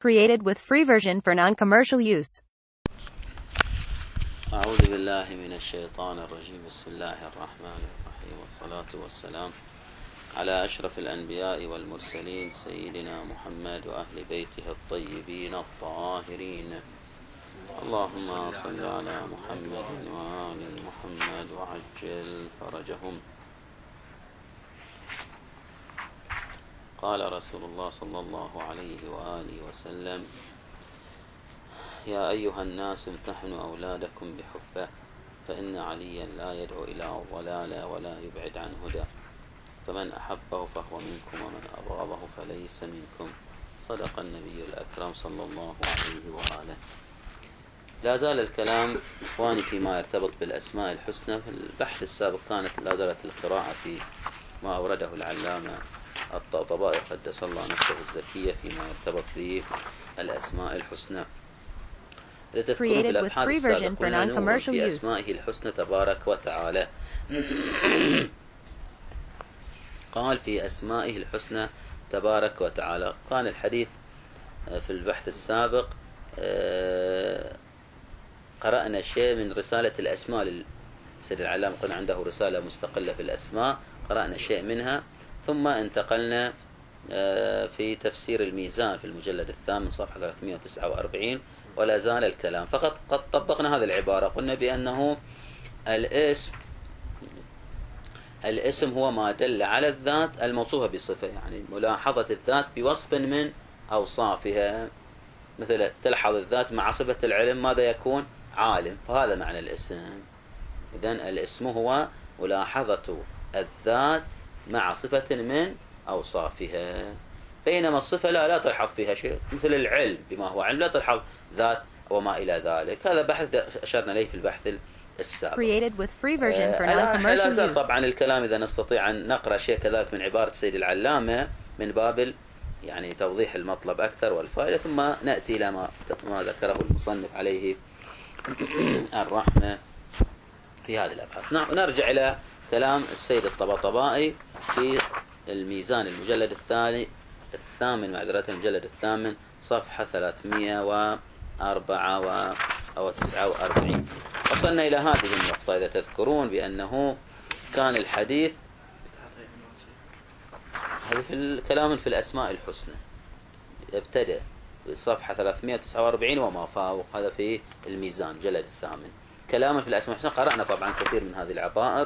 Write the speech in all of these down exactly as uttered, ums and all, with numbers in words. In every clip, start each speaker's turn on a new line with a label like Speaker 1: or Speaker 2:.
Speaker 1: Created with free version for non-commercial use.
Speaker 2: أعوذ بالله من الشيطان الرجيم. بسم الله الرحمن الرحيم، والصلاة والسلام على أشرف الأنبياء والمرسلين سيدنا محمد وأهل بيته الطيبين الطاهرين. اللهم صل على محمد وآل محمد وعجل فرجهم. قال رسول الله صلى الله عليه وآله وسلم: يا أيها الناس امتحنوا أولادكم بحبه، فإن عليا لا يدعو إلى الضلال ولا يبعد عن هدى، فمن أحبه فهو منكم ومن أبغضه فليس منكم. صدق النبي الأكرم صلى الله عليه وآله. لا زال الكلام إخواني فيما يرتبط بالأسماء الحسنى. في البحث السابق كانت لا زالت القراءة في ما أورده العلامة الطبطبائي قدس الله نفسه الزكية فيما يرتبط بالأسماء الحسنى. إذا تذكرون في الأبحاث السابقة قلنا نور في أسمائه الحسنى تبارك وتعالى. قال في أسمائه الحسنى تبارك وتعالى. كان الحديث في البحث السابق قرأنا شيء من رسالة الأسماء للسيد العلامة، قلنا عنده رسالة مستقلة في الأسماء، قرأنا شيء منها، ثم انتقلنا في تفسير الميزان في المجلد الثامن صفحة ثلاثمئة وتسعة وأربعين، ولا زال الكلام. فقط قد طبقنا هذه العبارة، قلنا بأنه الاسم الاسم هو ما دل على الذات الموصوفة بصفة، يعني ملاحظة الذات بوصف من أوصافها. مثل تلحظ الذات مع صفة العلم ماذا يكون؟ عالم، فهذا معنى الاسم. إذن الاسم هو ملاحظة الذات مع صفة من أوصافها، بينما الصفة لا لا تلحظ فيها شيء، مثل العلم بما هو علم لا تلحظ ذات وما إلى ذلك. هذا بحث أشرنا إليه في البحث السابق.
Speaker 1: Created with free version for non-commercial use.
Speaker 2: طبعا الكلام إذا نستطيع أن نقرأ شيء كذلك من عبارة السيد العلامة من باب يعني توضيح المطلب أكثر والفائدة، ثم نأتي إلى ما ما ذكره المصنف عليه الرحمة في هذه الأبحاث. نرجع إلى كلام السيد الطبطبائي في الميزان المجلد الثاني الثامن معذرة المجلد الثامن صفحة ثلاثمئة وأربعة وتسعة وأربعين. وصلنا إلى هذه النقطة إذا تذكرون بأنه كان الحديث هذا في الكلام في الأسماء الحسنى، ابتدأ صفحة ثلاثمئة وتسعة وأربعين وما فوق، هذا في الميزان جلد الثامن كلام في الأسماء الحسنى. قرأنا طبعا كثير من هذه العبائر.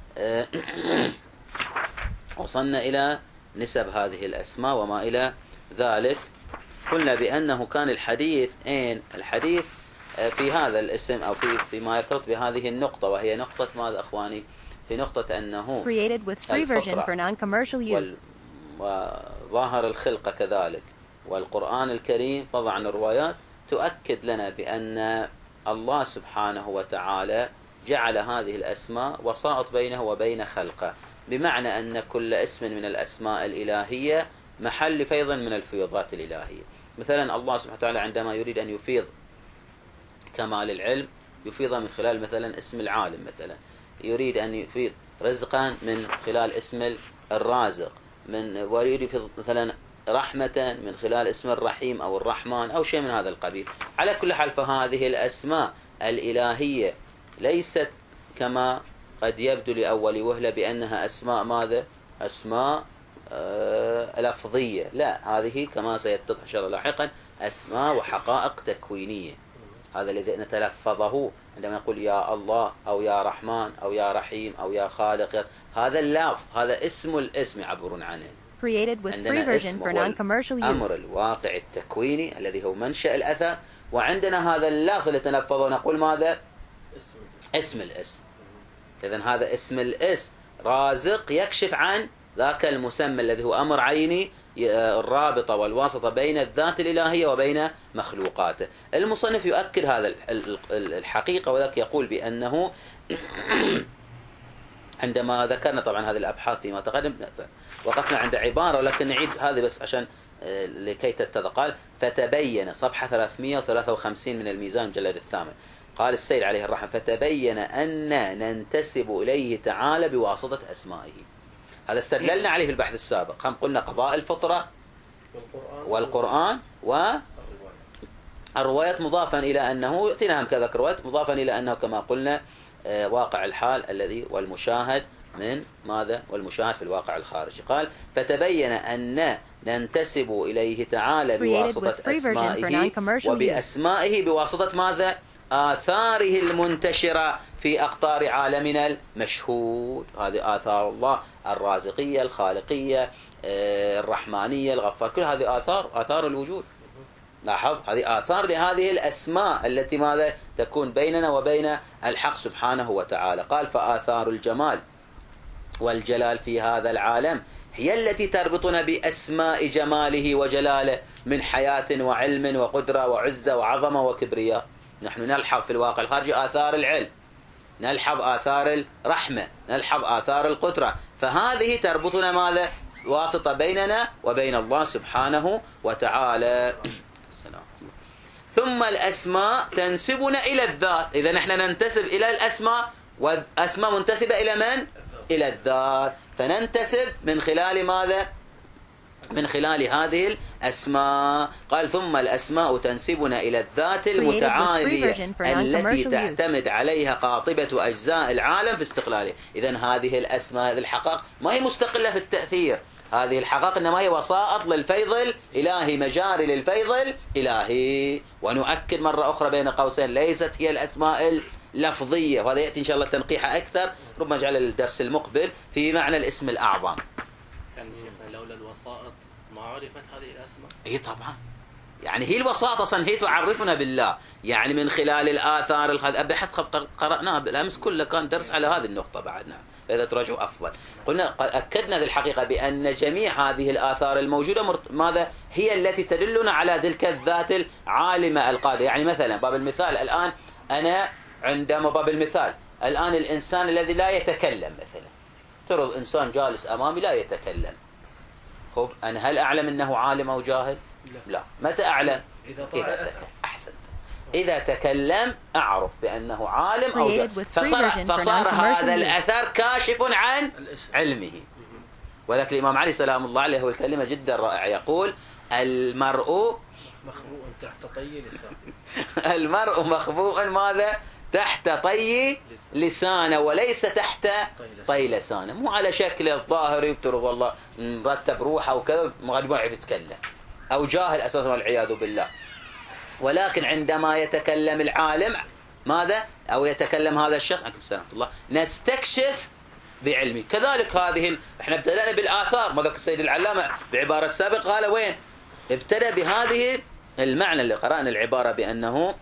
Speaker 2: وصلنا إلى نسب هذه الأسماء وما إلى ذلك. قلنا بأنه كان الحديث أين الحديث في هذا الاسم أو في فيما يرتبط بهذه النقطة، وهي نقطة ماذا أخواني؟ في نقطة أنه
Speaker 1: Created with free version for non-commercial use.
Speaker 2: وظاهر الخلقة كذلك والقرآن الكريم طبعا الروايات تؤكد لنا بأن الله سبحانه وتعالى جعل هذه الأسماء وسائط بينه وبين خلقه، بمعنى أن كل اسم من الأسماء الإلهية محل فيض من الفيوضات الإلهية. مثلا الله سبحانه وتعالى عندما يريد أن يفيض كمال العلم يفيض من خلال مثلا اسم العالم، مثلا يريد أن يفيض رزقا من خلال اسم الرازق، من ويريد يفيض مثلا رحمة من خلال اسم الرحيم أو الرحمن أو شيء من هذا القبيل. على كل حال فهذه الأسماء الإلهية ليست كما قد يبدو لأول وهلة بأنها أسماء ماذا؟ أسماء آه لفظية، لا، هذه كما سيتضح إن شاء الله لاحقا أسماء وحقائق تكوينية. هذا الذي نتلفظه عندما يقول يا الله أو يا رحمن أو يا رحيم أو يا خالق، هذا اللفظ، هذا اسم الاسم يعبرون عنه.
Speaker 1: Created with free version for non-commercial use.
Speaker 2: أمر الواقع التكويني الذي هو منشأ الأثر، وعندنا هذا اللفظ اللي تلفظه نقول ماذا؟ اسم الاسم. إذن هذا اسم الاسم رازق يكشف عن ذاك المسمى الذي هو أمر عيني، الرابطة والواسطة بين الذات الإلهية وبين مخلوقاته. المصنف يؤكد هذا الحقيقة، وذلك يقول بأنه عندما ذكرنا طبعا هذه الأبحاث فيما تقدم وقفنا عند عبارة، ولكن نعيد هذه بس عشان لكي تتضح. قال فتبين صفحة ثلاثمئة وثلاثة وخمسين من الميزان مجلد الثامن، قال السيد عليه الرحمة فتبين أن ننتسب إليه تعالى بواسطة أسمائه. هذا استدللنا عليه في البحث السابق، هم قلنا قضاء الفطرة والقرآن الروايات مضافا إلى أنه يأتينا هم كذا روايات مضافا إلى أنه كما قلنا واقع الحال الذي والمشاهد من ماذا والمشاهد في الواقع الخارجي. قال فتبين أن ننتسب إليه تعالى بواسطة أسمائه وبأسمائه بواسطة ماذا آثاره المنتشرة في أقطار عالمنا المشهود. هذه آثار الله الرازقية الخالقية الرحمانية الغفار، كل هذه آثار آثار الوجود. لاحظ هذه آثار لهذه الأسماء التي ماذا تكون بيننا وبين الحق سبحانه وتعالى. قال فآثار الجمال والجلال في هذا العالم هي التي تربطنا بأسماء جماله وجلاله من حياة وعلم وقدرة وعزة وعظمة وكبرياء. نحن نلحظ في الواقع الخارجي آثار العلم، نلحظ آثار الرحمة، نلحظ آثار القدرة، فهذه تربطنا ماذا واسطة بيننا وبين الله سبحانه وتعالى. ثم الأسماء تنسبنا إلى الذات. إذا نحن ننتسب إلى الأسماء، والأسماء منتسبة إلى من؟ إلى الذات، فننتسب من خلال ماذا؟ من خلال هذه الأسماء. قال ثم الأسماء تنسبنا إلى الذات المتعالية التي تعتمد عليها قاطبة أجزاء العالم في استقلاله. إذن هذه الأسماء هذه الحقائق ما هي مستقلة في التأثير، هذه الحقائق إنما هي وسائط للفيض الإلهي، مجاري للفيض الإلهي. ونؤكد مرة أخرى بين قوسين ليست هي الأسماء اللفظية، وهذا يأتي إن شاء الله تنقيحها أكثر ربما جعل الدرس المقبل في معنى الاسم الأعظم.
Speaker 3: يعني شيخنا لولا الوسائط ما عرفت هذه الأسماء؟
Speaker 2: إيه طبعا، يعني هي الوساطة أصلا هي تعرفنا بالله، يعني من خلال الآثار الخذ بحث قرأناه بالأمس كله كان درس على هذه النقطة بعد. نعم إذا تراجعوا أفضل. قلنا أكدنا ذي الحقيقة بأن جميع هذه الآثار الموجودة ماذا هي التي تدلنا على تلك الذات العالمة القادرة. يعني مثلا باب المثال الآن، أنا عندما باب المثال الآن الإنسان الذي لا يتكلم مثلا، ترى إنسان جالس أمامي لا يتكلم، خب أنا هل أعلم أنه عالم أو جاهل؟ لا, لا. متى أعلم؟ إذا, إذا تكلم. أحسنت. إذا تكلم أعرف بأنه عالم أو جاهل، فصار, فصار هذا الأثر كاشف عن علمه. وذلك الإمام علي سلام الله عليه هو كلمة جدا رائعة، يقول المرء
Speaker 3: مخبوء تحت طي لسانه.
Speaker 2: المرء مخبوء ماذا؟ تحت طي لسانه وليس تحت طي لسانه. مو على شكل الظاهر يفترض والله مرتب روحه وكذا ما يعرف يتكلم، أو جاهل أساسا والعياذ بالله. ولكن عندما يتكلم العالم ماذا؟ أو يتكلم هذا الشخص سلام الله نستكشف بعلمه. كذلك هذه ال... احنا ابتدأنا بالآثار، ماذا السيد العلامة بعبارة السابق قال وين؟ ابتدأ بهذه المعنى اللي قرأنا العبارة بأنه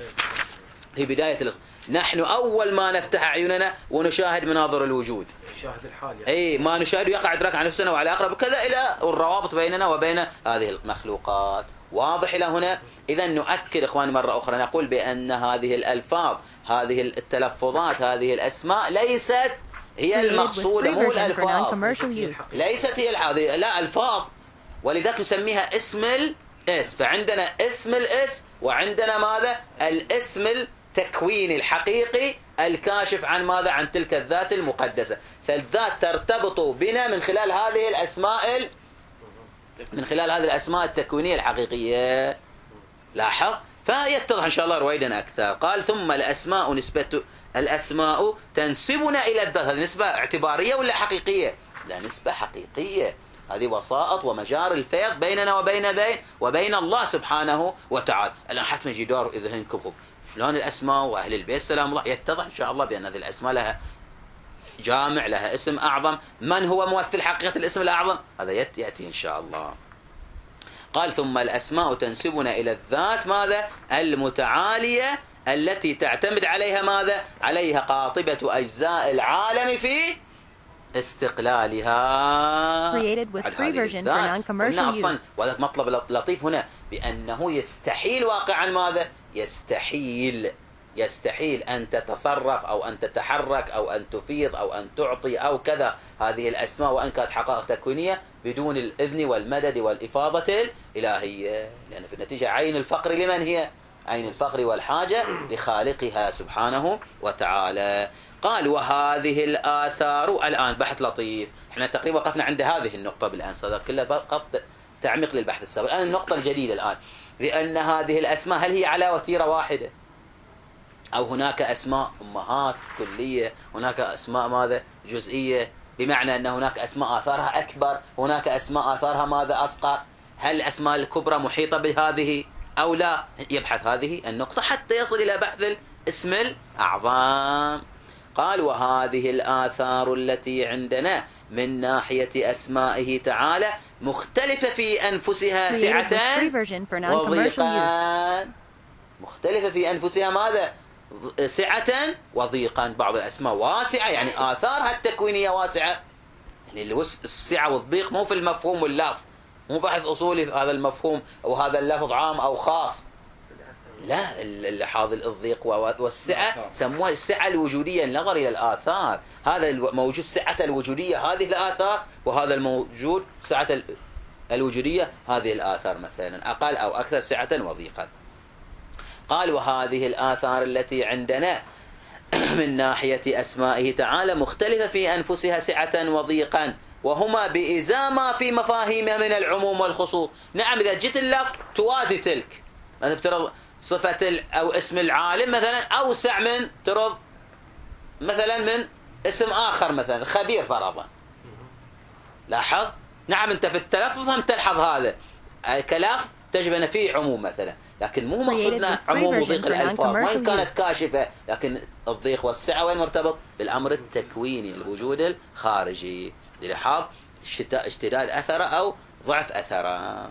Speaker 2: في بداية الأصل. نحن أول ما نفتح أعيننا ونشاهد مناظر الوجود،
Speaker 3: شاهد الحال يعني.
Speaker 2: أي ما نشاهد يقع إدراك عن نفسنا وعلى أقرب كذا إلى الروابط بيننا وبين هذه المخلوقات. واضح إلى هنا؟ إذا نؤكد إخوان مرة أخرى نقول بأن هذه الألفاظ، هذه التلفظات، هذه الأسماء ليست هي المقصودة، مو الألفاظ، ليست هي هذه لا ألفاظ، ولذلك نسميها اسم الاسم. فعندنا اسم الاسم وعندنا ماذا؟ الاسم التكويني الحقيقي الكاشف عن ماذا؟ عن تلك الذات المقدسة. فالذات ترتبط بنا من خلال هذه الأسماء من خلال هذه الأسماء التكوينية الحقيقية. لاحظ؟ فيتضح إن شاء الله رويدا أكثر. قال ثم الأسماء نسبة الأسماء تنسبنا إلى الذات. هذه نسبة اعتبارية ولا حقيقية؟ لا، نسبة حقيقية. هذه وسائط ومجار الفيض بيننا وبين بين وبين الله سبحانه وتعالى. الآن حتى جدار ذهنكم فلان الأسماء وأهل البيت سلام الله، يتضح إن شاء الله بأن هذه الأسماء لها جامع، لها اسم أعظم. من هو ممثل حقيقة الاسم الأعظم؟ هذا يأتي إن شاء الله. قال ثم الأسماء تنسبنا إلى الذات ماذا؟ المتعالية التي تعتمد عليها ماذا؟ عليها قاطبة أجزاء العالم في استقلالها.
Speaker 1: Created with free version for non-commercial use.
Speaker 2: وهذا مطلب لطيف هنا بأنه يستحيل واقعا ماذا؟ يستحيل يستحيل أن تتصرف أو أن تتحرك أو أن تفيض أو أن تعطي أو كذا هذه الأسماء وأن كانت حقائق تكوينية بدون الإذن والمدد والإفاضة الإلهية، لأن في النتيجة عين الفقر لمن هي؟ عين الفقر والحاجة لخالقها سبحانه وتعالى. قال وهذه الآثار، الآن بحث لطيف، احنا تقريبا وقفنا عند هذه النقطة بالأمس، هذا كله فقط تعميق للبحث السابق. الآن النقطة الجديدة الآن بأن هذه الأسماء هل هي على وتيرة واحدة أو هناك أسماء أمهات كلية، هناك أسماء ماذا جزئية، بمعنى أن هناك أسماء آثارها أكبر، هناك أسماء آثارها ماذا أصغر، هل الأسماء الكبرى محيطة بهذه أو لا؟ يبحث هذه النقطة حتى يصل إلى بحث الاسم الأعظم. قال وهذه الآثار التي عندنا من ناحية أسمائه تعالى مختلفة في أنفسها سعة وضيقا. مختلفة في أنفسها ماذا؟ سعة وضيقا. بعض الأسماء واسعة يعني آثارها التكوينية واسعة، يعني السعة والضيق مو في المفهوم واللفظ، مو بحث أصولي في هذا المفهوم أو هذا اللفظ عام أو خاص، لا، اللحاظ الضيق والسعة سموها السعة الوجودية، النظر إلى الآثار. هذا الموجود سعة الوجودية هذه الآثار، وهذا الموجود سعة الوجودية هذه الآثار، مثلا أقل أو أكثر سعة وضيقا. قال وهذه الآثار التي عندنا من ناحية أسمائه تعالى مختلفة في أنفسها سعة وضيقا، وهما بإزاء ما في مفاهيمها من العموم والخصوص. نعم، إذا جئت اللفظ توازي تلك، نفترض صفة أو اسم العالم مثلا أوسع من ترض مثلا من اسم آخر، مثلا خبير فرضا. لاحظ، نعم أنت في التلفظ هم تلحظ هذا كلفظ تجب أن فيه عموم مثلا، لكن مو مقصودنا عموم وضيق الألفاظ وإن كانت كاشفة، لكن الضيق والسعة وين مرتبط؟ بالأمر التكويني، الوجود الخارجي، لاحظ اشتداد أثره أو ضعف أثره.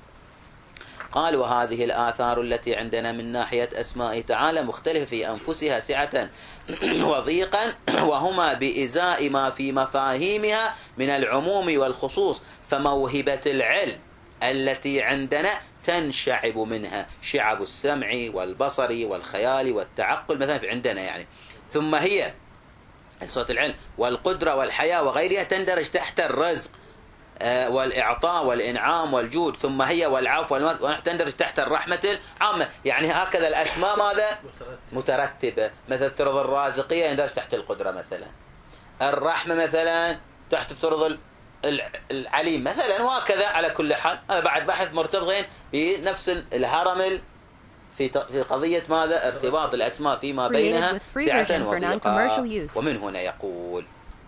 Speaker 2: قال وهذه الآثار التي عندنا من ناحية أسمائه تعالى مختلفة في أنفسها سعة وضيقا، وهما بإزاء ما في مفاهيمها من العموم والخصوص، فموهبة العلم التي عندنا تنشعب منها شعب السمع والبصر والخيال والتعقل مثلا في عندنا يعني، ثم هي صوت العلم والقدرة والحياة وغيرها تندرج تحت الرزق والإعطاء والإنعام والجود، ثم هي والعفو والمغفرة تندرج تحت الرحمة العامة. يعني هكذا الأسماء ماذا؟ مترتبة. مثل ترض الرازقية يندرج تحت القدرة مثلا، الرحمة مثلا تحت ترض العليم مثلا، وهكذا. على كل حال هذا بعد بحث مرتبط بنفس الهرم في في قضية ماذا؟ ارتباط الأسماء فيما بينها سعة وضيقا. ومن هنا يقول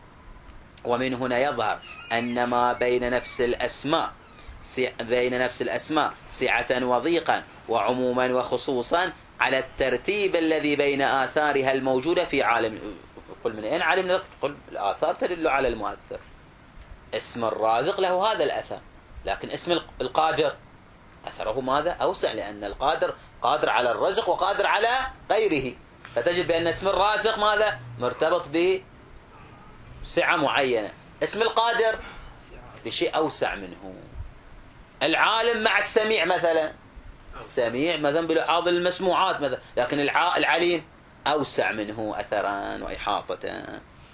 Speaker 2: ومن هنا يظهر أن ما بين نفس الأسماء بين نفس الأسماء سعة وضيقا وعموما وخصوصا على الترتيب الذي بين آثارها الموجودة في عالم. قل من أين علمنا؟ قل الآثار تدل على المؤثر. اسم الرازق له هذا الأثر، لكن اسم القادر أثره ماذا؟ أوسع، لأن القادر قادر على الرزق وقادر على غيره، فتجد بأن اسم الرازق ماذا؟ مرتبط بسعة معينة، اسم القادر بشيء أوسع منه. العالم مع السميع مثلا، السميع مثلا بلحاظ المسموعات مثلا، لكن العليم أوسع منه أثرا وإحاطة.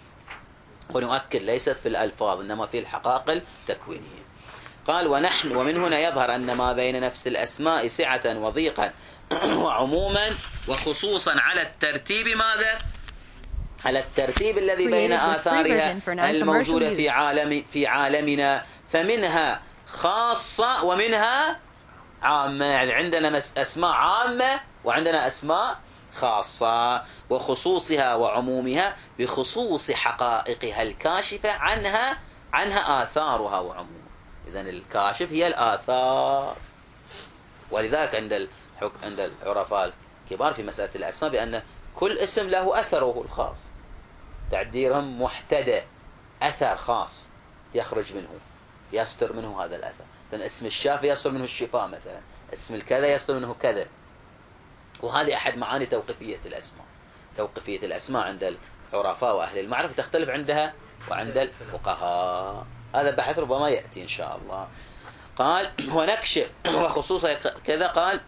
Speaker 2: ونؤكد ليست في الألفاظ إنما في الحقائق التكوينية. قال ونحن ومن هنا يظهر أن ما بين نفس الأسماء سعة وضيقا وعموما وخصوصا على الترتيب ماذا؟ على الترتيب الذي بين آثارها الموجودة في عالم في عالمنا، فمنها خاصة ومنها عامة. يعني عندنا أسماء عامة وعندنا أسماء خاصة، وخصوصها وعمومها بخصوص حقائقها الكاشفة عنها عنها آثارها وعمومها. إذن الكاشف هي الآثار. ولذلك عند الحك... عند العرفاء الكبار في مسألة الأسماء بأن كل اسم له أثره الخاص، تعبيرهم محتدى، أثر خاص يخرج منه يصدر منه هذا الأثر. لأن اسم الشافي يصدر منه الشفاء مثلا، اسم الكذا يصدر منه كذا. وهذه أحد معاني توقيفية الأسماء. توقيفية الأسماء عند العرفاء وأهل المعرفة تختلف عندها وعند الفقهاء. هذا بحث ربما يأتي إن شاء الله. قال ونكشف وخصوصها كذا، قال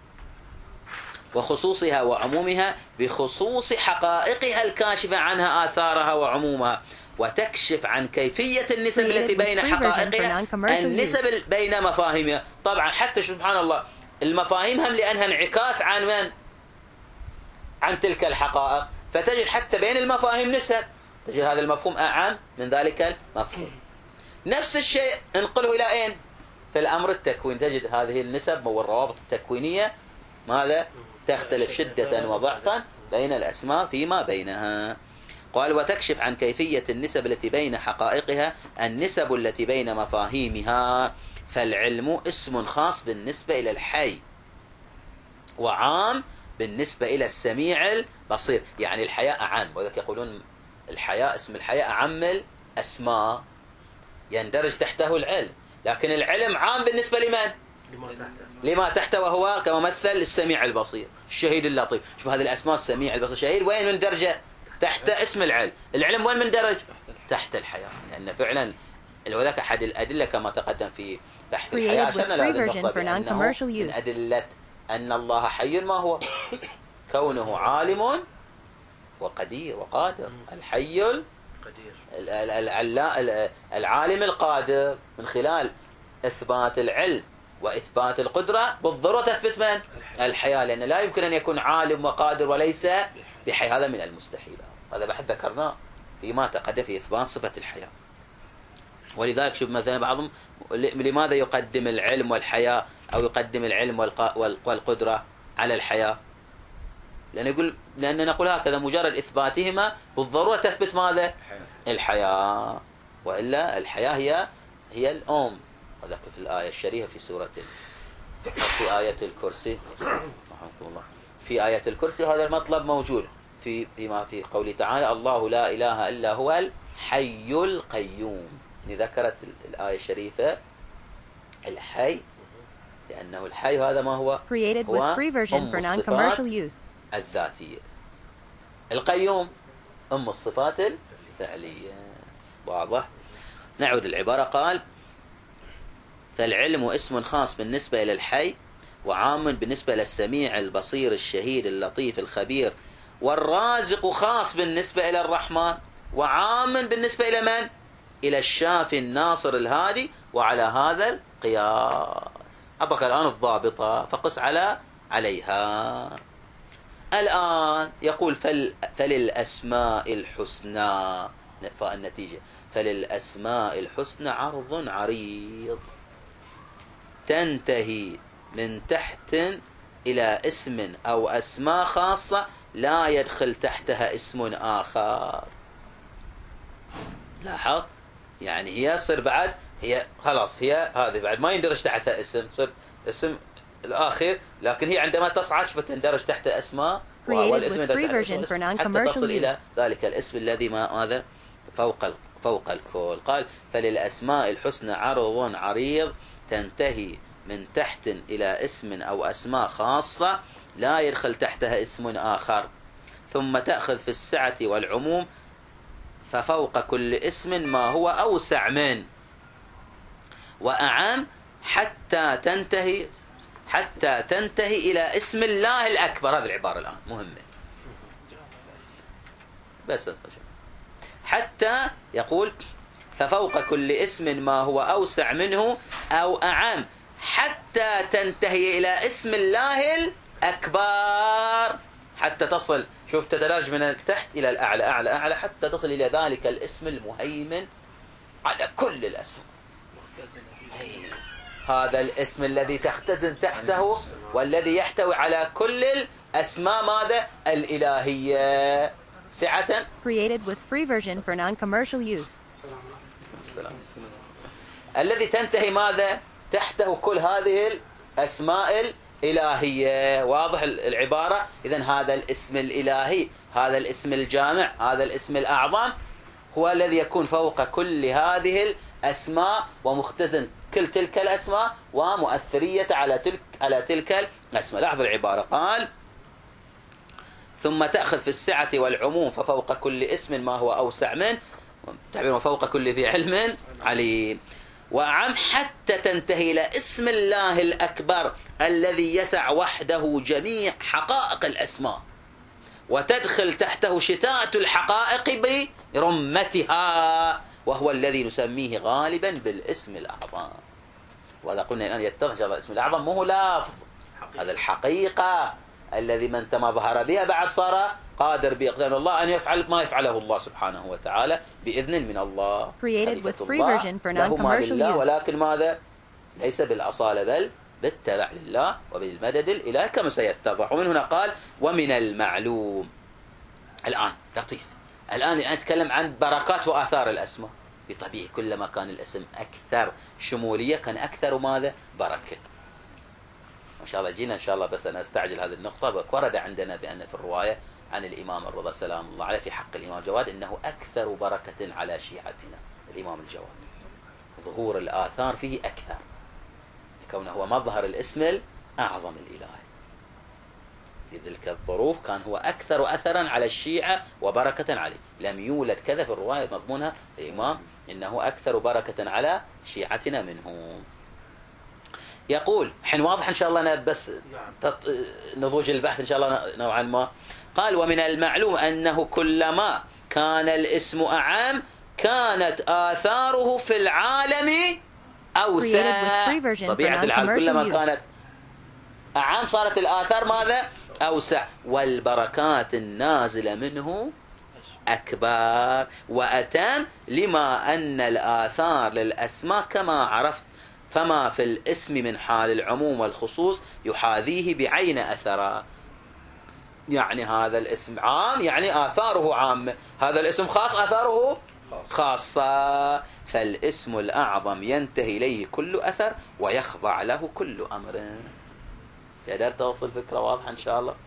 Speaker 2: وخصوصها وعمومها بخصوص حقائقها الكاشفة عنها آثارها وعمومها، وتكشف عن كيفية النسب التي بين حقائقها، النسب بين مفاهيمها. طبعا حتى سبحان الله المفاهيم هم لأنها انعكاس عن من؟ عن تلك الحقائق، فتجد حتى بين المفاهيم نسب، تجد هذا المفهوم أعم من ذلك المفهوم. نفس الشيء انقله إلى أين؟ في الأمر التكويني تجد هذه النسب والروابط التكوينية ماذا؟ تختلف شدة وضعفا بين الأسماء فيما بينها. قال وتكشف عن كيفية النسب التي بين حقائقها النسب التي بين مفاهيمها. فالعلم اسم خاص بالنسبة إلى الحي وعام بالنسبة إلى السميع البصير. يعني الحياء أعم، وذلك يقولون الحياء اسم الحياء أعم الأسماء، يندرج تحته العلم، لكن العلم عام بالنسبة لمن؟ لما تحته، وهو كما مثل السميع البصير، الشهيد اللطيف. شوف هذه الأسماء، السميع البصير الشهيد، وين من درجة؟ تحت اسم العلم. العلم وين من درج؟ تحت الحياة، لأن فعلا وذاك أحد الأدلة كما تقدم في بحث الحياة. أشرنا لهذه النقطة بأنه من أدلة أن الله حي ما هو؟ كونه عالم وقدير وقادر. الحي العالم القادر من خلال إثبات العلم وإثبات القدرة بالضرورة تثبت من؟ الحياة، لأن لا يمكن أن يكون عالم وقادر وليس بحي، هذا من المستحيل. هذا بحث ذكرناه فيما تقدم في إثبات صفة الحياة. ولذلك شوف مثلا بعضهم لماذا يقدم العلم والحياة أو يقدم العلم والقدرة على الحياة؟ لأن يقول لأن نقول هكذا مجرد إثباتهما بالضرورة تثبت ماذا؟ الحياة، وإلا الحياة هي هي الأم. وذلك في الآية الشريفة في سورة في آية الكرسي رحمكم الله، في آية الكرسي هذا المطلب موجود في فيما في قوله تعالى الله لا إله إلا هو الحي القيوم. ذكرت الآية الشريفة الحي لأنه الحي هذا ما هو؟
Speaker 1: Created with free version for non-commercial use.
Speaker 2: الذاتية. القيوم أم الصفات الفعلية. واضح؟ نعود العبارة. قال فالعلم اسم خاص بالنسبة إلى الحي وعام بالنسبة للسميع البصير الشهيد اللطيف الخبير، والرازق خاص بالنسبة إلى الرحمن وعام بالنسبة إلى من؟ إلى الشافي الناصر الهادي. وعلى هذا القياس أعطاك الآن الضابطة فقس على عليها. الآن يقول فل فللأسماء الحسنى، فالنتيجة فللأسماء الحسنى عرض عريض تنتهي من تحت إلى اسم أو أسماء خاصة لا يدخل تحتها اسم آخر. لاحظ، يعني هي صر بعد هي خلاص هي هذه بعد ما يندرج تحتها اسم، صر اسم الآخر، لكن هي عندما تصعد فتندرج تحت أسماء والاسم حتى تصل إلى ذلك الاسم الذي ما هذا فوق فوق الكل. قال فللأسماء الحسنى عرض عريض تنتهي من تحت إلى اسم أو أسماء خاصة لا يدخل تحتها اسم آخر، ثم تأخذ في السعة والعموم، ففوق كل اسم ما هو أوسع من وأعم حتى تنتهي حتى تنتهي إلى اسم الله الأكبر. هذه العبارة الآن مهمة، بس حتى يقول ففوق كل اسم ما هو أوسع منه أو أعم حتى تنتهي إلى اسم الله الأكبر، حتى تصل، شوف تدرج من التحت إلى الأعلى أعلى أعلى حتى تصل إلى ذلك الاسم المهيمن على كل الأسماء. هذا الاسم الذي تختزن تحته والذي يحتوي على كل الأسماء ماذا؟ الإلهية سعة.
Speaker 1: Created with free version for non-commercial use.
Speaker 2: السلام. الذي تنتهي ماذا؟ تحته كل هذه الأسماء الإلهية. واضح العبارة؟ إذن هذا الاسم الإلهي، هذا الاسم الجامع، هذا الاسم الأعظم هو الذي يكون فوق كل هذه الأسماء ومختزن كل تلك الأسماء ومؤثرية على تلك على تلك الأسماء. لاحظ العبارة. قال ثم تأخذ في السعة والعموم، ففوق كل اسم ما هو أوسع منه، تعبير وفوق كل ذي علم عليم، وأعم حتى تنتهي إلى اسم الله الأكبر الذي يسع وحده جميع حقائق الأسماء وتدخل تحته شتات الحقائق برمتها، وهو الذي نسميه غالبا بالاسم الأعظم. وهذا قلنا الآن يتضح الاسم الأعظم مو لفظ، هذا الحقيقة الذي من تم ظهر بها بعد صار قادر بإقدام الله أن يفعل ما يفعله الله سبحانه وتعالى بإذن من الله.
Speaker 1: Created with free version for non-commercial use.
Speaker 2: ولكن ماذا ليس بالأصالة بل بالتبع لله وبالمدد الإلهي كما سيتضح. ومن هنا قال ومن المعلوم. الآن لطيف، الآن نتكلم عن بركات وآثار الأسماء. بطبيعي كلما كان الاسم أكثر شمولية كان أكثر ماذا؟ بركة. إن شاء الله جينا إن شاء الله، بس أنا أستعجل هذه النقطة. ورد عندنا بأن في الرواية عن الإمام الرضا سلام الله عليه في حق الإمام الجواد إنه أكثر بركة على شيعتنا الإمام الجواد، ظهور الآثار فيه أكثر كونه هو مظهر الاسم الأعظم الإلهي. في تلك الظروف كان هو أكثر أثرا على الشيعة وبركة عليه. لم يولد كذا في الرواية مضمونها الإمام إنه أكثر بركة على شيعتنا منهم. يقول حين واضح إن شاء الله، أنا بس نضوج البحث إن شاء الله نوعا ما. قال ومن المعلوم أنه كلما كان الاسم أعام كانت آثاره في العالم أوسع. طبيعة العالم كلما كانت أعام صارت الآثار ماذا؟ أوسع، والبركات النازلة منه أكبر وأتم، لما أن الآثار للأسماء كما عرفت فما في الاسم من حال العموم والخصوص يحاذيه بعين أثره. يعني هذا الاسم عام يعني آثاره عامة، هذا الاسم خاص آثاره خاصة. فالاسم الأعظم ينتهي إليه كل أثر ويخضع له كل أمر. تقدر توصل فكرة واضحة إن شاء الله.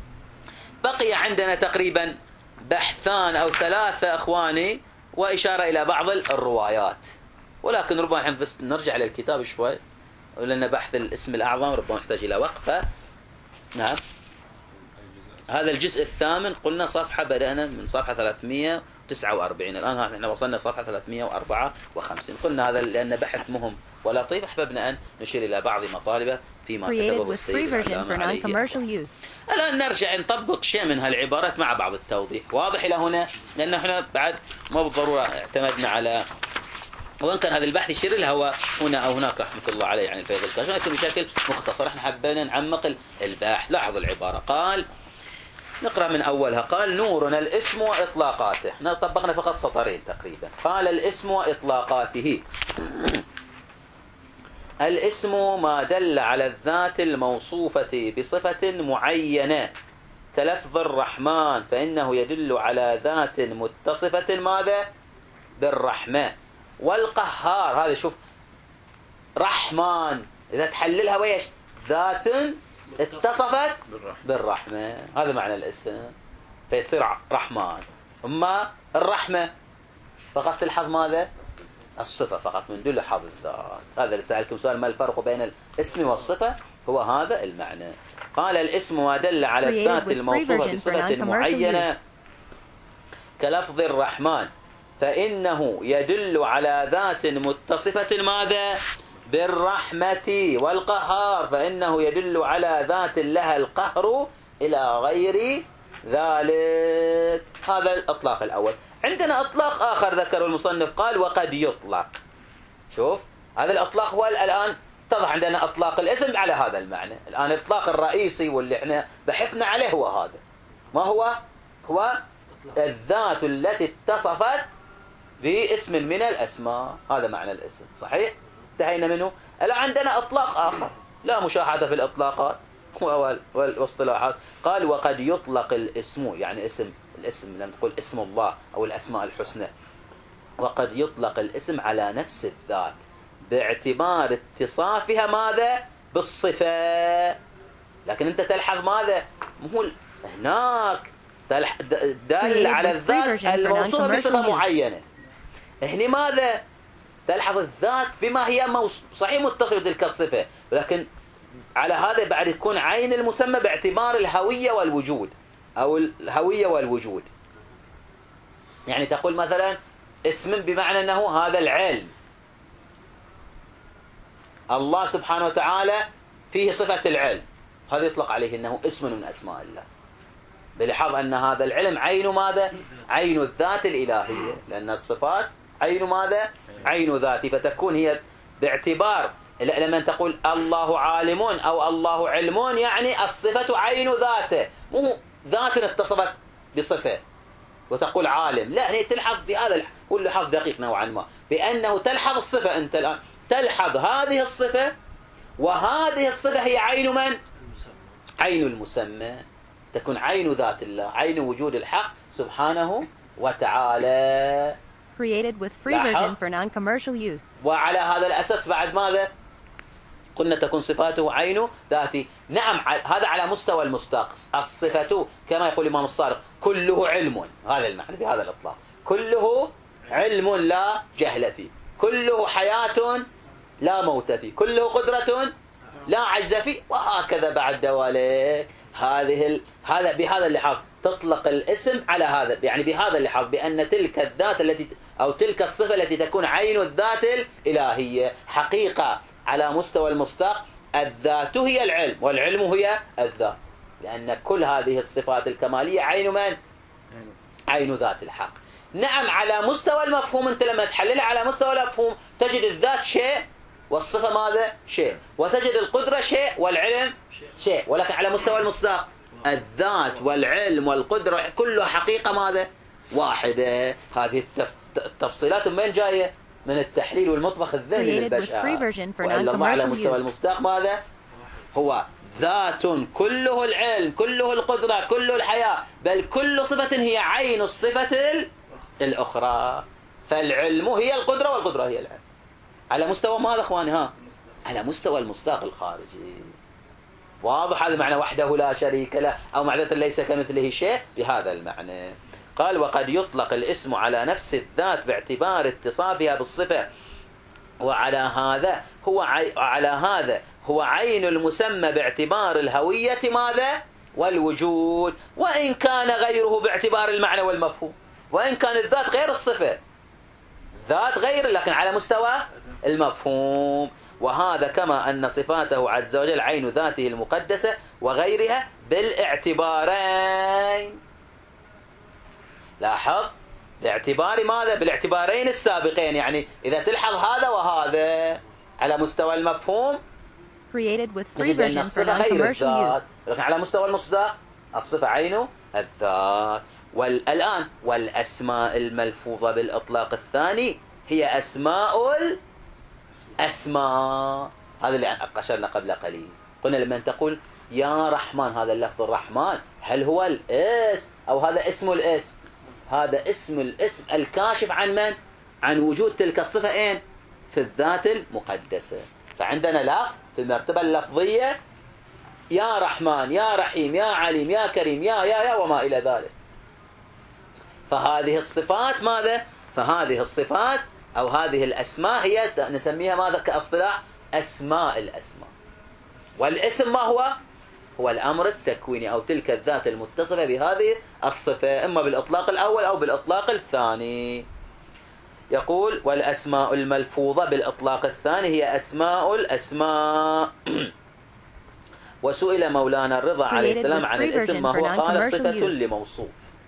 Speaker 2: بقي عندنا تقريبا بحثان أو ثلاثة أخواني وإشارة إلى بعض الروايات، ولكن ربما نحن بس نرجع للكتاب شوي، لأن بحث الاسم الأعظم ربما يحتاج إلى وقفة. نعم، هذا الجزء الثامن قلنا صفحة بدأنا من صفحة ثلاثمئة وتسعة وأربعين، الآن احنا وصلنا صفحة ثلاثمئة وأربعة وخمسين. قلنا هذا لأن بحث مهم ولطيف، أحببنا أن نشير إلى بعض مطالبه فيما كتبه السيد العلامة عليه. الآن نرجع نطبق شيء من هالعبارات مع بعض التوضيح. واضح إلى هنا؟ لأن احنا بعد ما بالضرورة اعتمدنا على، وإن كان هذا البحث يشير الهوى هنا أو هناك رحمة الله عليه يعني الفيض الكاشف، لكن بشكل مختصر احنا حبينا نعمق البحث. لاحظ العبارة، قال نقرأ من أولها. قال نورنا الاسم وإطلاقاته. احنا طبقنا فقط سطرين تقريبا. قال الاسم وإطلاقاته. الاسم ما دل على الذات الموصوفة بصفة معينة كلفظ الرحمن، فإنه يدل على ذات متصفة ماذا؟ بالرحمة. والقهار، هذا شوف رحمن إذا تحللها ويش؟ ذات اتصفت بالرحمة، هذا معنى الاسم، فيصير رحمن. أما الرحمة فقط تلحظ ماذا؟ الصفة فقط من دون لحظ الذات. هذا اللي سألكم سؤال ما الفرق بين الاسم والصفة، هو هذا المعنى. قال الاسم ما دل على الذات الموصوفة بصفة معينة كلفظ الرحمن، فإنه يدل على ذات متصفة ماذا؟ بالرحمة. والقهار فإنه يدل على ذات لها القهر إلى غير ذلك. هذا الإطلاق الأول. عندنا إطلاق آخر ذكره المصنف، قال وقد يطلق. شوف هذا الإطلاق هو الآن اتضح عندنا إطلاق الاسم على هذا المعنى. الآن الإطلاق الرئيسي واللي احنا بحثنا عليه هو هذا. ما هو؟ هو الذات التي اتصفت باسم من الأسماء، هذا معنى الاسم. صحيح؟ انتهينا منه. الآن عندنا إطلاق آخر لا مشاحة في الإطلاقات والاصطلاحات. قال وقد يطلق الاسم، يعني اسم الاسم لما نقول اسم الله أو الأسماء الحسنى، وقد يطلق الاسم على نفس الذات باعتبار اتصافها ماذا؟ بالصفة. لكن أنت تلحظ ماذا؟ مو هناك دل على الذات الموصوفة بصفة معينة، هنا ماذا؟ تلحظ الذات بما هي موص... صحيح متصل بتلك الصفة، ولكن على هذا بعد تكون عين المسمى باعتبار الهوية والوجود أو الهوية والوجود. يعني تقول مثلا اسم بمعنى أنه هذا العلم، الله سبحانه وتعالى فيه صفة العلم، هذا يطلق عليه أنه اسم من أسماء الله، بلحاظ أن هذا العلم عين ماذا؟ عين الذات الإلهية، لأن الصفات عين ماذا؟ عين ذاتي، فتكون هي باعتبار لما تقول الله عالم أو الله علم، يعني الصفة عين ذاته، مو ذات اتصفت بصفة وتقول عالم، لا، هي تلحظ بهذا، كل لحظ دقيق نوعا ما، بأنه تلحظ الصفة. أنت الآن تلحظ هذه الصفة، وهذه الصفة هي عين من؟ عين المسمى، تكون عين ذات الله، عين وجود الحق سبحانه وتعالى.
Speaker 1: Created with free version for non-commercial use.
Speaker 2: وعلى هذا الأساس بعد ماذا؟ قلنا تكون صفاته عين ذاتي. نعم، هذا على مستوى المصداق. الصفة كما يقول الإمام الصادق كله علم، هذا المعنى بهذا الإطلاق، كله علم لا جهل فيه، كله حياة لا موت فيه، كله قدرة لا عجز فيه، وهكذا بعد ذلك. هذه ال... هذا بهذا اللحاظ تطلق الاسم على هذا، يعني بهذا اللحاظ بأن تلك الذات التي أو تلك الصفة التي تكون عين الذات الإلهية حقيقة على مستوى المصداق. الذات هي العلم، والعلم هي الذات، لأن كل هذه الصفات الكمالية عين من؟ عين ذات الحق. نعم، على مستوى المفهوم أنت لما تحللها على مستوى المفهوم تجد الذات شيء والصفة ماذا؟ شيء، وتجد القدرة شيء والعلم شيء، ولكن على مستوى المصداق الذات والعلم والقدرة كلها حقيقة ماذا؟ واحدة. هذه التفصيلات من جاية؟ من التحليل والمطبخ الذهني للبشر. وإلا على مستوى المصداق ماذا؟ هو ذات كله العلم، كله القدرة، كله الحياة، بل كل صفة هي عين الصفة الأخرى. فالعلم هي القدرة، والقدرة هي العلم. على مستوى ماذا أخواني؟ ها، على مستوى المصداق الخارجي. واضح هذا معنى وحده لا شريك له، أو معدة ليس كمثله شيء، بهذا المعنى. قال وقد يطلق الاسم على نفس الذات باعتبار اتصافها بالصفة، وعلى هذا هو عي... على هذا هو عين المسمى باعتبار الهوية ماذا؟ والوجود، وإن كان غيره باعتبار المعنى والمفهوم، وإن كان الذات غير الصفة، ذات غير لكن على مستوى المفهوم. وهذا كما أن صفاته عز وجل عين ذاته المقدسة وغيرها بالاعتبارين. لاحظ، باعتبار ماذا؟ بالاعتبارين السابقين، يعني إذا تلحظ هذا وهذا على مستوى المفهوم
Speaker 1: created with free version for non-commercial use.
Speaker 2: لكن على مستوى المصداق الصفة عينه الذات. والآن والأسماء الملفوظة بالإطلاق الثاني هي أسماء الأسماء. هذا اللي أشرنا قبل قليل، قلنا لما تقول يا رحمن، هذا اللفظ الرحمن هل هو الاسم أو هذا اسم الاسم؟ هذا اسم الاسم الكاشف عن من؟ عن وجود تلك الصفة أين؟ في الذات المقدسة. فعندنا لفظ في المرتبة اللفظية يا رحمن، يا رحيم، يا عليم، يا كريم، يا يا يا وما إلى ذلك. فهذه الصفات ماذا؟ فهذه الصفات أو هذه الأسماء هي نسميها ماذا كاصطلاح؟ أسماء الأسماء. والاسم ما هو؟ هو الأمر التكويني أو تلك الذات المتصفة بهذه الصفة، إما بالإطلاق الأول أو بالإطلاق الثاني. يقول والأسماء الملفوظة بالإطلاق الثاني هي أسماء الأسماء. وسئل مولانا الرضا عليه السلام عن الاسم ما هو، قال صفة لموصوف.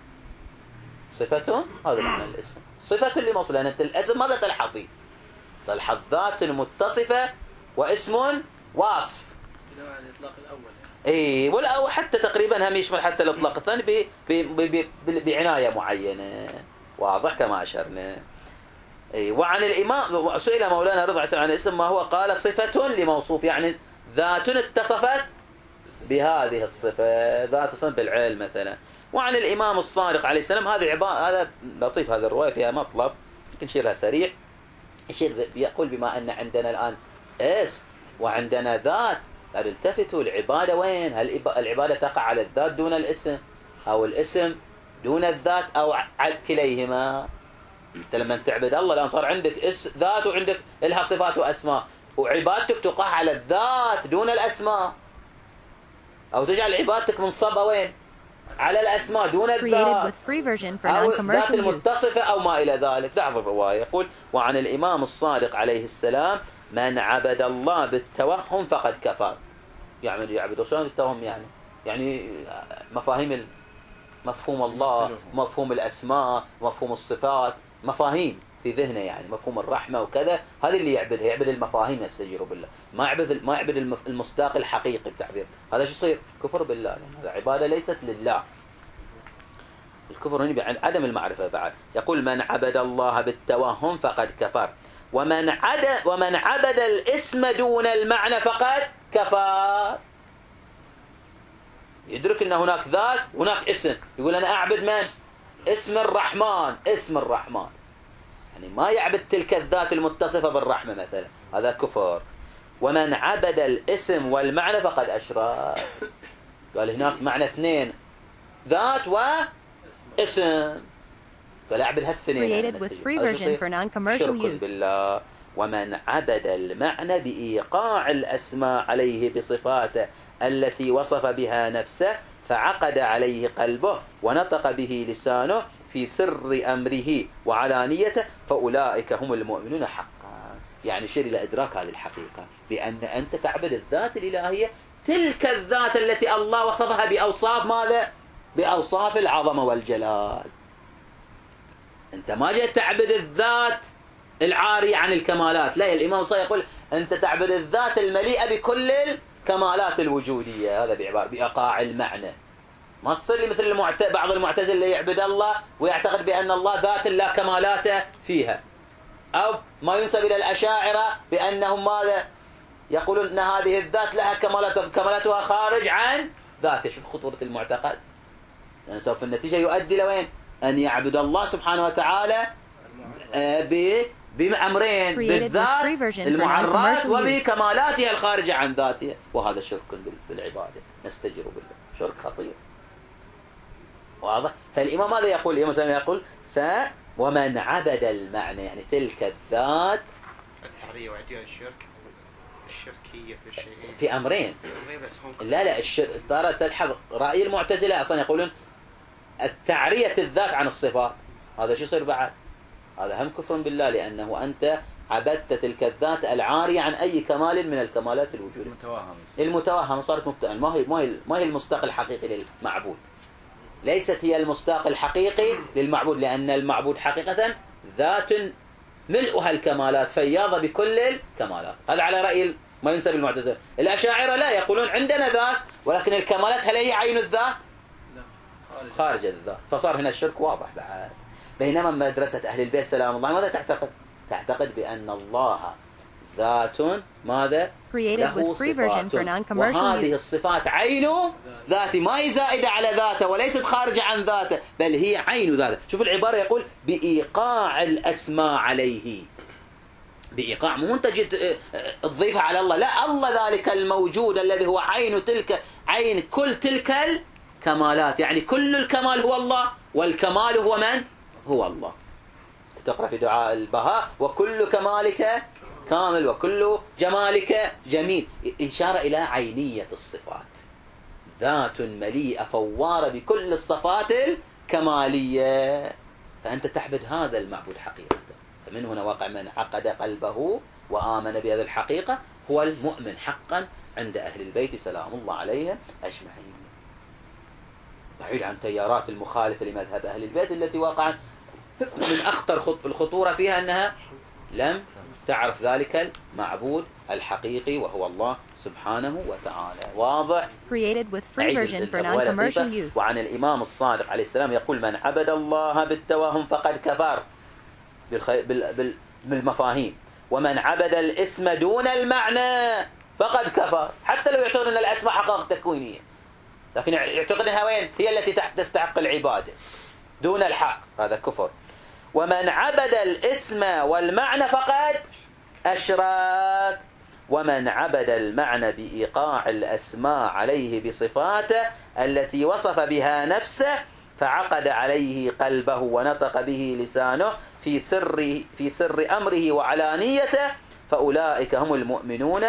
Speaker 2: صفة، هذا معنى الاسم، صفة لموصوف، لأن الاسم ماذا تلحظ فيه؟ تلحظ ذات متصفة واسم واصف.
Speaker 3: الإطلاق الأول
Speaker 2: اي، ولا حتى تقريبا هم يشمل حتى الإطلاق الثاني ب... ب... ب... ب... بعناية معينة. واضح كما أشرنا. اي. وعن الإمام سئل مولانا الرضا عليه السلام عن الاسم ما هو، قال صفة لموصوف، يعني ذات اتصفت بهذه الصفة، ذات اتصفت بالعلم مثلا. وعن الإمام الصادق عليه السلام، هذه عبارة، هذا لطيف، هذه الرواية فيها مطلب يمكن نشيرها سريع. يشير يقول بما أن عندنا الآن اسم وعندنا ذات، قال التفتوا العبادة وين؟ هل العبادة تقع على الذات دون الاسم، أو الاسم دون الذات، أو على كليهما؟ أنت لما تعبد الله الآن صار عندك اس ذات وعندك لها صفات وأسماء، وعبادتك تقع على الذات دون الأسماء، أو تجعل عبادتك منصبة وين؟ على الأسماء دون الذات، أو الذات المتصفة أو ما إلى ذلك. دعوا الرواية. يقول وعن الإمام الصادق عليه السلام من عبد الله بالتوهم فقد كفر. يعني يعبد شلون بالتوهم؟ يعني يعني مفاهيم مفهوم الله، مفهوم الأسماء، مفهوم الصفات، مفاهيم في ذهنه، يعني مفهوم الرحمة وكذا، هذا اللي يعبدها، يعبد المفاهيم يستجير بالله، ما يعبد ما يعبد المصداق الحقيقي بتعبير. هذا شو يصير؟ كفر بالله، يعني هذا عبادة ليست لله. الكفر هنا عدم المعرفة بعد. يقول من عبد الله بالتوهم فقد كفر. ومن عبد ومن عبد الاسم دون المعنى فقد كفر. يدرك أن هناك ذات هناك اسم، يقول أنا أعبد من؟ اسم الرحمن، اسم الرحمن، يعني ما يعبد تلك الذات المتصفة بالرحمة مثلا، هذا كفر. ومن عبد الاسم والمعنى فقد أشرك. قال هناك معنى اثنين، ذات واسم، قال أعبد هالثنين.
Speaker 1: Created with free version for non-commercial use.
Speaker 2: بالله. ومن عبد المعنى بإيقاع الأسماء عليه بصفاته التي وصف بها نفسه فعقد عليه قلبه ونطق به لسانه في سر أمره وعلانيته فأولئك هم المؤمنون حقا. يعني شير إلى إدراك هذه الحقيقة، بأن أنت تعبد الذات الإلهية، تلك الذات التي الله وصفها بأوصاف ماذا؟ بأوصاف العظمة والجلال. أنت ما جئت تعبد الذات العارية عن الكمالات، لا، الإمام الصادق يقول أنت تعبد الذات المليئة بكل الكمالات الوجودية. هذا بعبارة بإيقاع المعنى. ما تصير لي مثل المعت... بعض المعتزلة اللي يعبد الله ويعتقد بأن الله ذات لا كمالات فيها، أو ما ينسب إلى الأشاعرة بأنهم ماذا يقولون أن هذه الذات لها كمالات، كمالاتها خارج عن ذاته. شوف خطورة المعتقد، يعني سوف النتيجة يؤدي لوين؟ أن يعبد الله سبحانه وتعالى بأمرين، بالذات المعرات وبكمالاتها الخارجة عن ذاتها، وهذا شرك بالعبادة، نستجير بالله، شرك خطير واضح. فالإمام ماذا يقول؟ الإمام سلام يقول ف ومن عبد المعنى، يعني تلك الذات
Speaker 4: التعرية وعديان الشرك، الشركية في الشيئين
Speaker 2: في أمرين. لا لا الشر... ترى تلحظ رأي المعتزلة أصلا يقولون التعرية الذات عن الصفات، هذا شو يصير بعد؟ هذا هم كفر بالله، لأنه أنت عبدت تلك الذات العارية عن أي كمال من الكمالات الوجودية. المتوهم المتوهم صارت مفتعل، ما هي ما هي ما هي المصداق الحقيقي للمعبود، ليست هي المصداق الحقيقي للمعبود، لأن المعبود حقيقة ذات ملؤها الكمالات فياضة بكل الكمالات. هذا على رأي ما ينسب المعتزلة. الأشاعرة لا، يقولون عندنا ذات ولكن الكمالات هل هي عين الذات؟ خارج الذات. فصار هنا الشرك واضح بعد. بينما مدرسة أهل البيت سلام الله ماذا تعتقد؟ تعتقد بأن الله ذات ماذا؟ له صفات، وهذه الصفات عين ذاته، ما هي زائدة على ذاته وليست خارجة عن ذاته، بل هي عين ذاته. شوف العبارة يقول بإيقاع الأسماء عليه. بإيقاع، مو أنت جيت تضيفها على الله، لا، الله ذلك الموجود الذي هو عين تلك، عين كل تلك الكمالات، يعني كل الكمال هو الله، والكمال هو من؟ هو الله. تقرأ في دعاء البهاء وكل كمالك كامل وكل جمالك جميل، إشارة إلى عينية الصفات، ذات مليئة فوارة بكل الصفات الكمالية، فأنت تعبد هذا المعبود حقيقة. فمن هنا واقع من عقد قلبه وآمن بهذه الحقيقة هو المؤمن حقا عند أهل البيت سلام الله عليهم أجمعين، بعيد عن تيارات المخالفة لمذهب أهل البيت التي واقعا من أخطر الخطورة فيها أنها لم تعرف ذلك المعبود الحقيقي وهو الله سبحانه وتعالى. واضح؟
Speaker 1: Created with free version for non-commercial use.
Speaker 2: وعن الإمام الصادق عليه السلام يقول من عبد الله بالتوهم فقد كفر، بالخي... بال... بال... بالمفاهيم. ومن عبد الاسم دون المعنى فقد كفر، حتى لو يعتقد أن الأسماء حقائق تكوينية، لكن يعتقد أنها وين؟ هي التي تستحق العبادة دون الحق، هذا كفر. ومن عبد الاسم والمعنى فقد أشرك. ومن عبد المعنى بإيقاع الأسماء عليه بصفاته التي وصف بها نفسه فعقد عليه قلبه ونطق به لسانه في سر في سر أمره وعلانيته فأولئك هم المؤمنون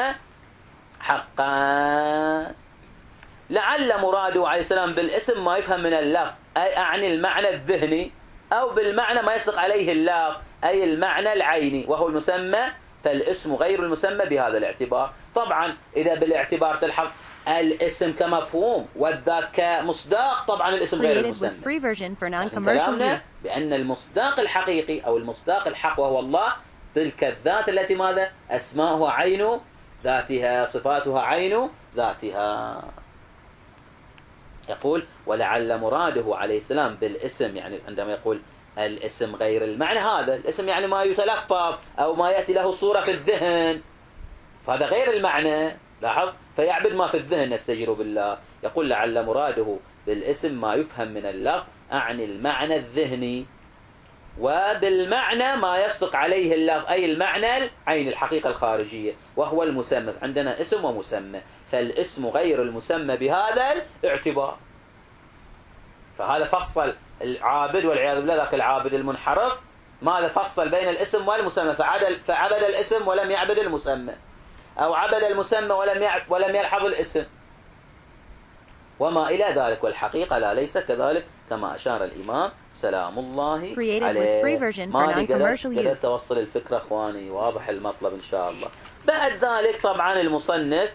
Speaker 2: حقا. لعل مراده عليه السلام بالاسم ما يفهم من اللفظ، أي أعني المعنى الذهني، أو بالمعنى ما يصدق عليه اللفظ، أي المعنى العيني وهو المسمى، فالاسم غير المسمى بهذا الاعتبار. طبعا إذا بالاعتبار تلحظ الاسم كمفهوم والذات كمصداق، طبعا الاسم غير المسمى، بأن المصداق الحقيقي أو المصداق الحق وهو الله تلك الذات التي ماذا؟ أسماؤها عين ذاتها، صفاتها عين ذاتها. يقول ولعل مراده عليه السلام بالاسم، يعني عندما يقول الاسم غير المعنى، هذا الاسم يعني ما يتلفظ أو ما يأتي له صورة في الذهن، فهذا غير المعنى. لاحظ، فيعبد ما في الذهن نستجير بالله. يقول لعل مراده بالاسم ما يفهم من اللفظ أعني المعنى الذهني، وبالمعنى ما يصدق عليه اللفظ، أي المعنى عين الحقيقة الخارجية، وهو المسمى. عندنا اسم ومسمى، فالاسم غير المسمى بهذا الاعتبار. فهذا فصل العابد والعياذ بالله، ذاك العابد المنحرف، ماذا فصل بين الاسم والمسمى، فعبد فعبد الاسم ولم يعبد المسمى، أو عبد المسمى ولم ولم يلحظ الاسم، وما إلى ذلك. والحقيقة لا، ليس كذلك كما أشار الإمام سلام الله عليه. ما قدرت توصل الفكرة أخواني، واضح المطلب إن شاء الله. بعد ذلك طبعا المصنف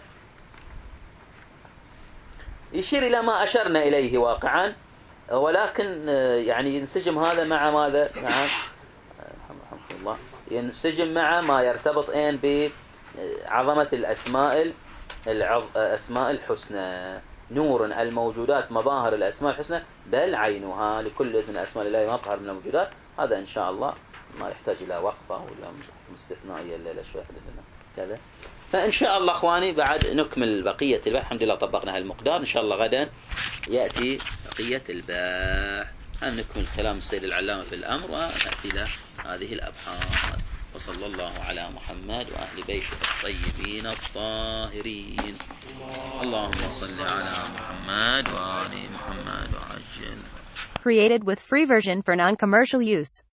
Speaker 2: يشير إلى ما أشرنا إليه واقعا، ولكن يعني ينسجم هذا مع ماذا؟ مع رحمه الله، ينسجم مع ما يرتبط أين بعظمة الأسماء الأسماء الحسنى. نور الموجودات مظاهر الأسماء الحسنى، بل عينها، لكل اسم من أسماء الله مظهر من الموجودات. هذا إن شاء الله ما يحتاج إلى وقفة ولا مستثنائية الليلة شوي لنا كذا. فإن شاء الله أخواني بعد نكمل بقية البحث. الحمد لله طبقنا هالمقدار، إن شاء الله غدا يأتي بقية البحث، هم نكمل كلام السيد العلامة في الأمر ونأتي إلى هذه الأبحاث. وصلى الله على محمد وأهل بيته الطيبين الطاهرين. اللهم صل على محمد وآل محمد وعجل.
Speaker 1: Created with free version for non-commercial use.